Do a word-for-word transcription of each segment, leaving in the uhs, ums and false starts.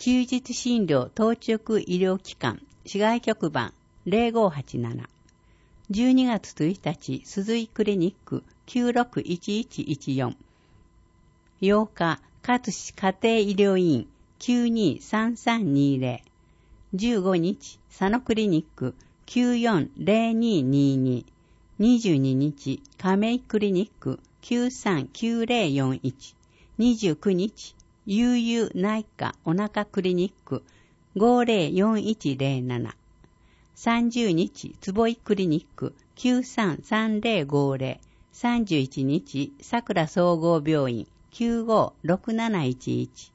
休日診療当直医療機関市外局番 ゼロごはちなな。じゅうにがつついたち、鈴井クリニック きゅうろくいちいちいちよん。ようか、勝志家庭医療院 きゅうにさんさんにゼロ。じゅうごにち、佐野クリニック きゅうよんゼロににに。にじゅうににち、亀井クリニック きゅうさんきゅうゼロよんいち。にじゅうくにち、悠々内科お腹クリニック ごゼロよんいちゼロなな。さんじゅうにち、坪井クリニック きゅうさんさんゼロごゼロ。さんじゅういちにち、桜総合病院 きゅうごろくなないちいち。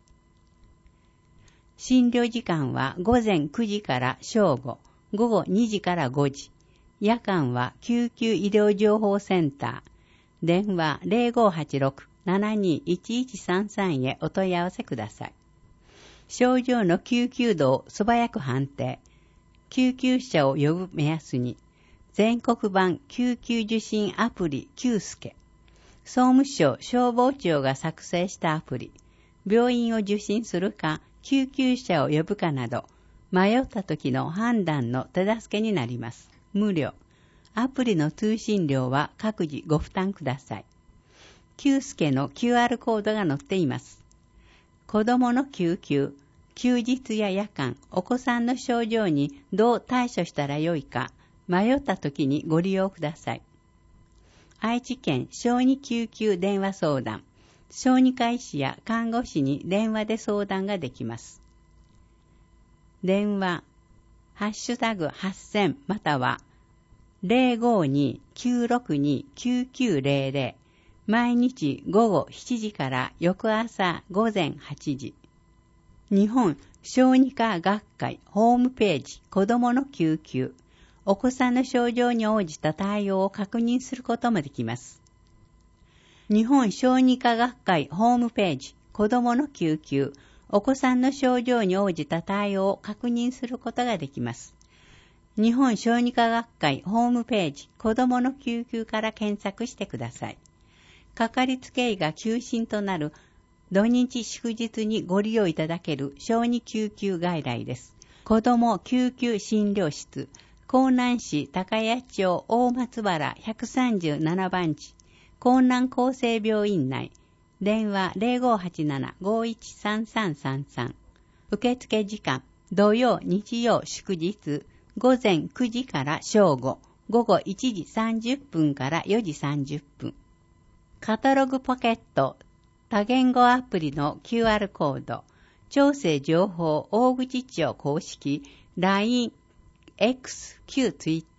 診療時間は午前くじから正午、午後にじからごじ。夜間は救急医療情報センター。電話 ゼロごはちろく ななにいちいちさんさん へお問い合わせください。症状の救急度を素早く判定。救急車を呼ぶ目安に、全国版救急受診アプリ キュースケ。総務省消防庁が作成したアプリ。病院を受診するか、救急車を呼ぶかなど、迷った時の判断の手助けになります。無料。アプリの通信料は各自ご負担ください。キュースケの キューアール コードが載っています。子供の救急、休日や夜間、お子さんの症状にどう対処したらよいか、迷った時にご利用ください。愛知県小児救急電話相談、小児科医師や看護師に電話で相談ができます。電話、ハッシュタグはっせんまたはゼロごに きゅうろくに きゅうきゅうゼロゼロ、毎日午後しちじから翌朝午前はちじ。日本小児科学会ホームページ子どもの救急、お子さんの症状に応じた対応を確認することもできます。日本小児科学会ホームページ子どもの救急、お子さんの症状に応じた対応を確認することができます。日本小児科学会ホームページ子どもの救急から検索してください。かかりつけ医が休診となる土日祝日にご利用いただける小児救急外来です。子ども救急診療室、江南市高谷町大松原ひゃくさんじゅうななばんち、江南厚生病院内、電話 ゼロごはちなな ごいちさんさんさんさん。受付時間、土曜、日曜、祝日、午前くじから正午、午後いちじさんじゅっぷんからよじさんじゅっぷん。カタログポケット、多言語アプリの キューアール コード、調整情報大口町公式、ライン、X、旧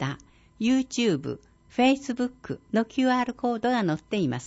Twitter、YouTube、Facebook の キューアール コードが載っています。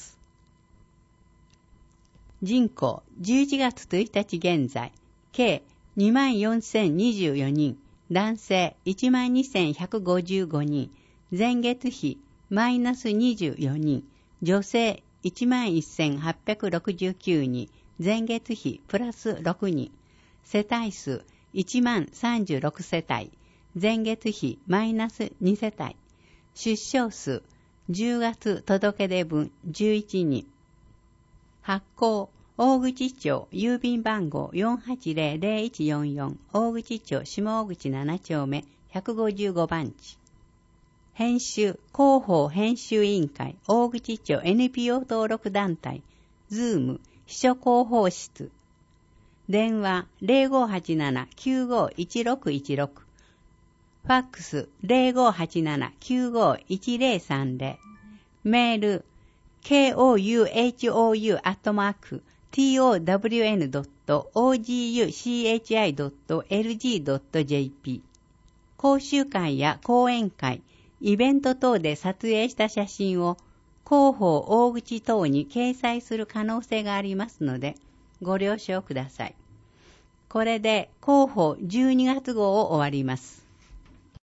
人口じゅういちがつついたち現在、計 にまんよんせんにじゅうよにん、男性 いちまんにせんひゃくごじゅうごにん、前月比マイナスにじゅうよにん、女性いちまんせんはっぴゃくろくじゅうきゅうにん、前月比プラスろくにん、世帯数いちまんさんじゅうろくせたい、前月比マイナスにせたい、出生数じゅうがつ届出分じゅういちにん、発行大口町郵便番号 よんはちゼロゼロいちよんよん 大口町下大口ななちょうめひゃくごじゅうごばんち、編集広報編集委員会大口町 エヌピーオー 登録団体ズーム秘書広報室、電話 ゼロごはちなな きゅうごいちろくいちろく、ファックス ゼロごはちなな きゅうごいちゼロさんゼロ、メール ケーオーユーエイチオーユー アットマーク トワン ドット オージーユーシーエイチアイ ドット エルジー ドット ジェーピー。 講習会や講演会、イベント等で撮影した写真を広報大口等に掲載する可能性がありますのでご了承ください。これで広報じゅうにがつ号を終わります。